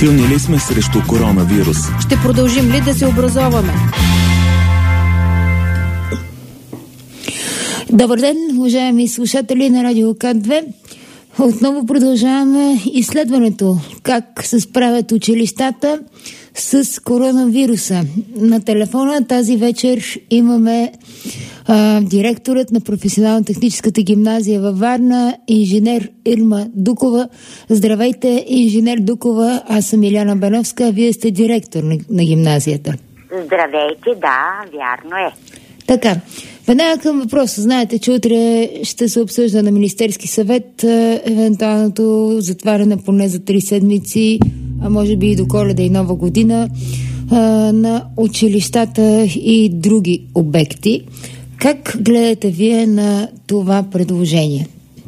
Силни ли сме срещу коронавирус? Ще продължим ли да се образоваме? Добър ден, уважаеми слушатели на Радио КАТ-2. Отново продължаваме изследването как се справят училищата с коронавируса. На телефона тази вечер имаме директорът на професионално-техническата гимназия във Варна, инженер Ирма Дукова. Здравейте, инженер Дукова, аз съм Иляна Бановска, а вие сте директор на гимназията. Здравейте, да, вярно е. Така, веднага към въпроса. Знаете, че утре ще се обсъжда на Министерски съвет евентуалното затваряне поне за 3 седмици, а може би и до Коледа и Нова година на училищата и други обекти. Как гледате вие на това предложение?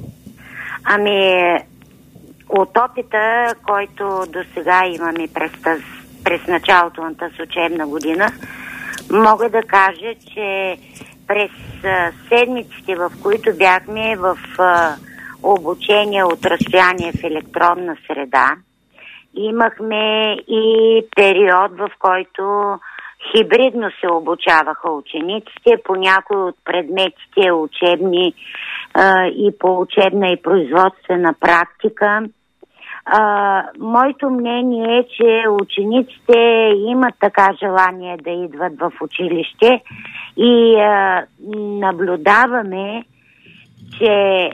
От опита, който до сега имаме през началото на тази учебна година, мога да кажа, че през седмиците, в които бяхме в обучение от разстояние в електронна среда, имахме и период, в който хибридно се обучаваха учениците по някои от предметите учебни и по учебна и производствена практика. Моето мнение е, че учениците имат така желание да идват в училище и наблюдаваме, че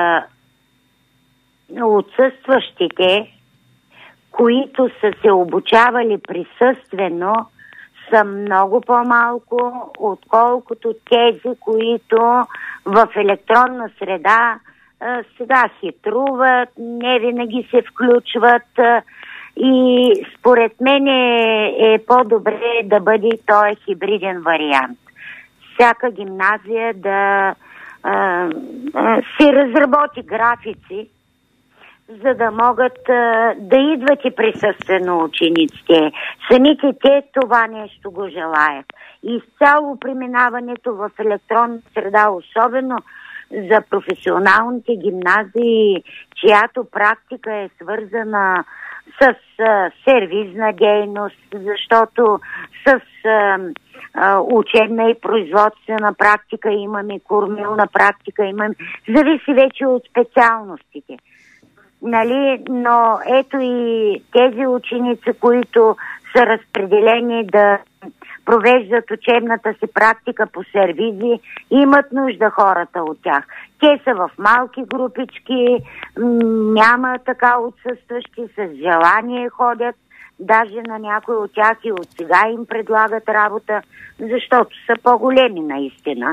отсъстващите, които са се обучавали присъствено, са много по-малко, отколкото тези, които в електронна среда сега хитруват, не винаги се включват и според мен е по-добре да бъде този хибриден вариант. Всяка гимназия да си разработи графици, за да могат да идват и присъствено учениците. Самите те това нещо го желаят. Изцяло преминаването в електронна среда, особено за професионалните гимназии, чиято практика е свързана с сервизна дейност, защото с учебна и производствена практика имаме, кормилна практика имаме, зависи вече от специалностите. Нали? Но ето и тези ученици, които са разпределени да провеждат учебната си практика по сервизи, имат нужда хората от тях. Те са в малки групички, няма така отсъстващи, с желание ходят, даже на някои от тях и от сега им предлагат работа, защото са по-големи наистина.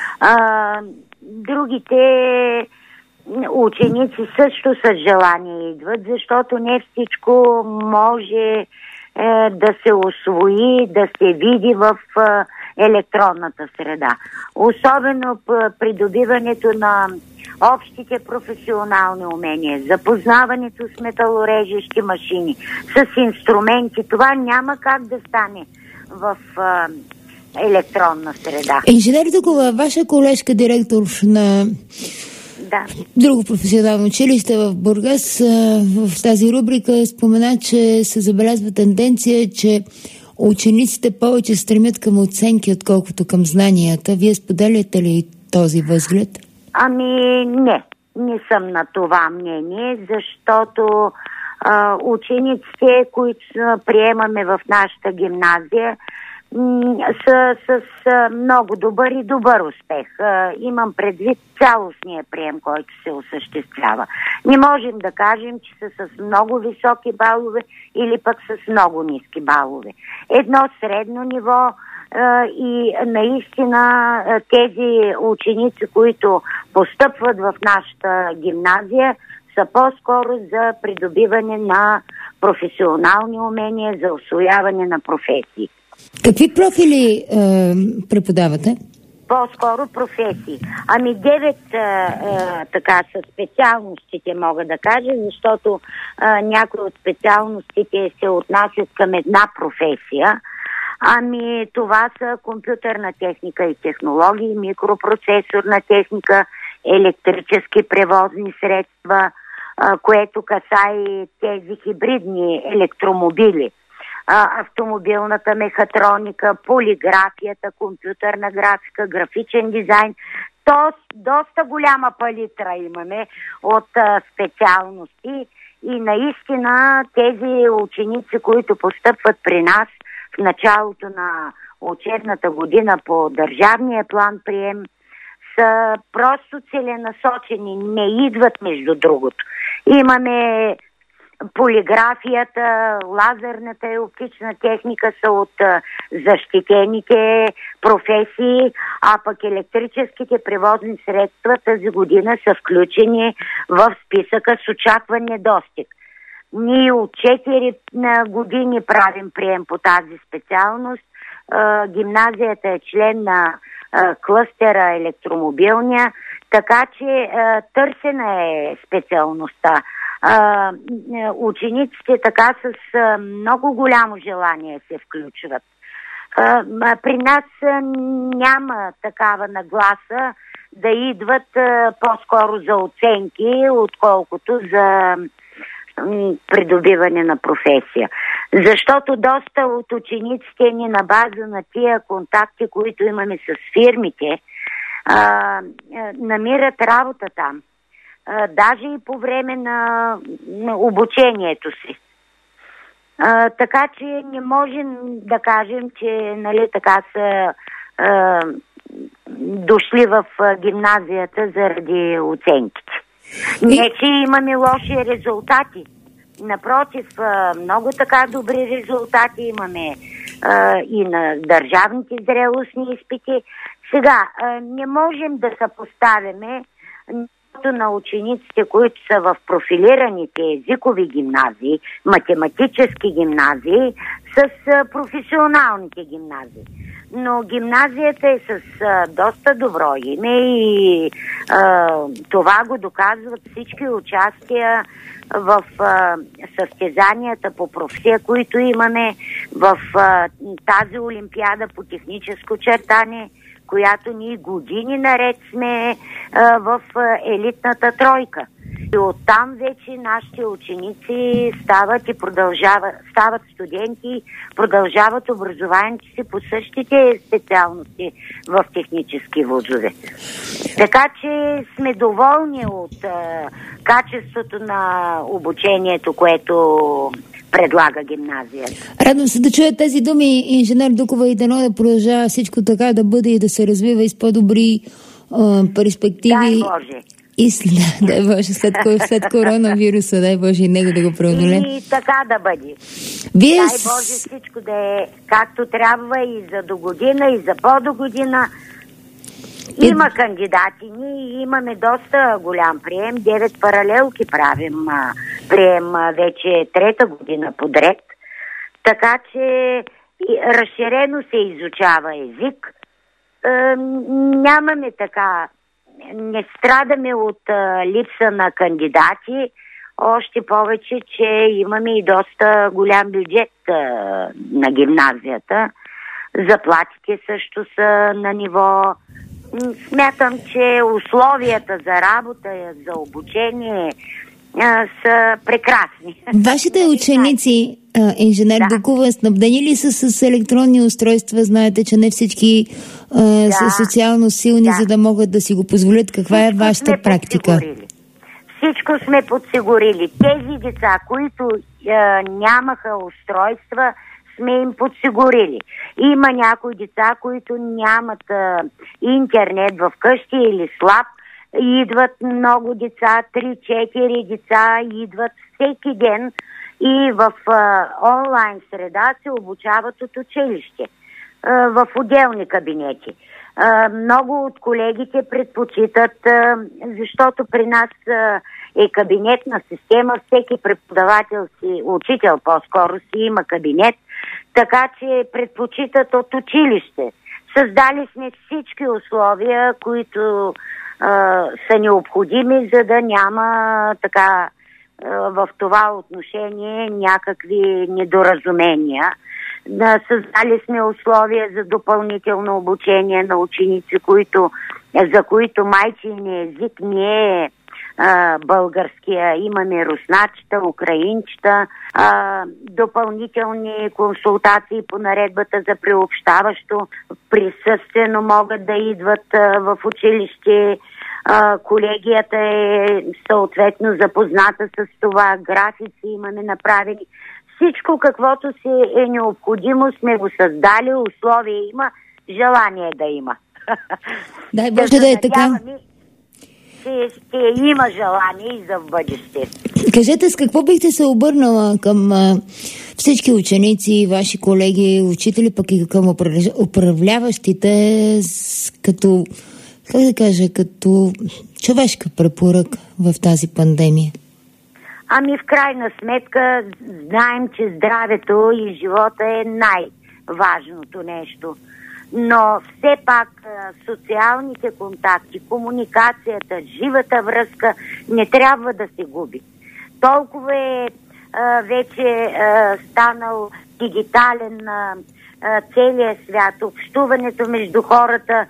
Другите ученици също с желание идват, защото не всичко може да се усвои, да се види в електронната среда. Особено придобиването на общите професионални умения, запознаването с металорежещи машини, с инструменти. Това няма как да стане в електронна среда. Инженер Дукова, ваша колежка, директор на друго професионално училище в Бургас, в тази рубрика спомена, че се забелязва тенденция, че учениците повече стремят към оценки, отколкото към знанията. Вие споделяте ли този възглед? Не съм на това мнение, защото учениците, които приемаме в нашата гимназия, с много добър и добър успех. Имам предвид цялостния прием, който се осъществява. Не можем да кажем, че са с много високи балове или пък с много ниски балове. Едно средно ниво и наистина тези ученици, които постъпват в нашата гимназия, са по-скоро за придобиване на професионални умения, за усвояване на професии. Какви профили преподавате? По-скоро професии. 9 така са специалностите, мога да кажа, защото някои от специалностите се отнасят към една професия. Това са компютърна техника и технологии, микропроцесорна техника, електрически превозни средства, което касае тези хибридни електромобили. Автомобилната мехатроника, полиграфията, компютърна графика, графичен дизайн. То доста голяма палитра имаме от специалности и наистина тези ученици, които постъпват при нас в началото на учебната година по държавния план прием, са просто целенасочени, не идват между другото. Имаме полиграфията, лазерната и оптична техника са от защитените професии, а пък електрическите превозни средства тази година са включени в списъка с очакван недостиг. Ние от 4 години правим прием по тази специалност. Гимназията е член на клъстера електромобилния, така че търсена е специалността. Учениците така с много голямо желание се включват. При нас няма такава нагласа да идват по-скоро за оценки, отколкото за придобиване на професия. Защото доста от учениците ни на база на тия контакти, които имаме с фирмите, намират работа там. Даже и по време на обучението си. Така че не можем да кажем, че така са дошли в гимназията заради оценките. Не, че имаме лоши резултати. Напротив, много така добри резултати имаме и на държавните зрелостни изпити. Сега, не можем да съпоставяме на учениците, които са в профилираните езикови гимназии, математически гимназии, с професионалните гимназии. Но гимназията е с доста добро име и това го доказват всички участия в състезанията по професия, които имаме в тази олимпиада по техническо чертане, която ние години наред сме в елитната тройка. И оттам вече нашите ученици стават студенти, продължават образованието си по същите специалности в технически вузове. Така че сме доволни от качеството на обучението, което предлага гимназията. Радвам се да чуя тези думи, инженер Дукова, и дано да продължава всичко така да бъде и да се развива и с по-добри перспективи. Дай Боже. И дай Боже, след коронавируса, дай Боже и него да го преодолее. И така да бъде. Дай Боже всичко да е както трябва и за до година, и за по-до година. Има кандидати. Ние имаме доста голям прием. 9 паралелки правим прием вече 3-та година подред. Така че разширено се изучава език. Нямаме така. Не страдаме от липса на кандидати. Още повече, че имаме и доста голям бюджет на гимназията. Заплатите също са на ниво. Смятам, че условията за работа, за обучение са прекрасни. Вашите ученици, инженер Дукова, снабдени ли са с електронни устройства? Знаете, че не всички са социално силни, за да могат да си го позволят. Каква е вашата практика? Всичко сме подсигурили. Тези деца, които нямаха устройства, сме им подсигурили. Има някои деца, които нямат интернет в къщи или слаб. Идват много деца, 3-4 деца идват всеки ден и в онлайн среда се обучават от училище в отделни кабинети. Много от колегите предпочитат, защото при нас е кабинетна система, всеки преподавател си, учител по-скоро си има кабинет, така че предпочитат от училище. Създали сме всички условия, които са необходими, за да няма така в това отношение някакви недоразумения. Създали сме условия за допълнително обучение на ученици, за които майчиният език не е българския. Имаме русначета, украинчета, допълнителни консултации по наредбата за приобщаващо присъствено могат да идват в училище. Колегията е съответно запозната с това, графици имаме направени. Всичко, каквото си е необходимо, сме го създали, условия има, желание да има. Дай Боже да е така. Ще има желание и за в бъдеще. Кажете, с какво бихте се обърнала към всички ученици, ваши колеги, учители, пък и към управляващите, като, как да кажа, като човешка препоръка в тази пандемия? Ами в крайна сметка знаем, че здравето и живота е най-важното нещо. Но все пак социалните контакти, комуникацията, живата връзка не трябва да се губи. Толкова е вече станал дигитален целият свят. Общуването между хората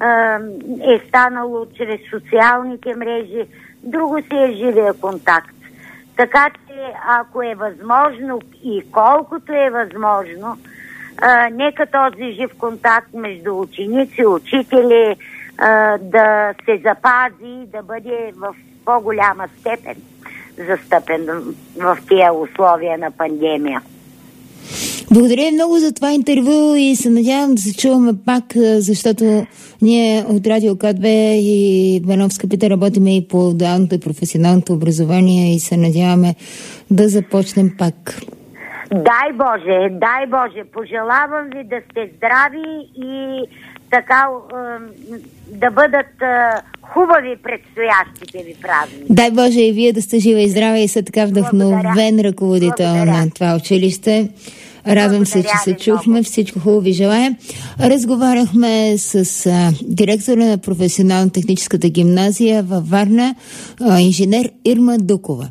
е станало чрез социалните мрежи. Друго си е живия контакт. Така че ако е възможно и колкото е възможно, нека този жив контакт между ученици, учители да се запази, да бъде в по-голяма степен застъпен в тия условия на пандемия. Благодаря много за това интервю и се надявам да се чуваме пак, защото ние от Радио К2 и Бановска Пита работиме и по дуалното и професионалното образование и се надяваме да започнем пак. Дай Боже, пожелавам ви да сте здрави и така да бъдат хубави предстоящите ви празници. Дай Боже и вие да сте жива и здраве и са така вдъхновен ръководител на това училище. Радвам се, че се чухме. Много. Всичко хубаво ви желая. Разговаряхме с директора на професионално-техническата гимназия във Варна, инженер Ирма Дукова.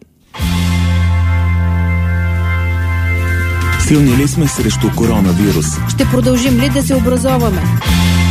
Силни ли сме срещу коронавирус? Ще продължим ли да се образоваме?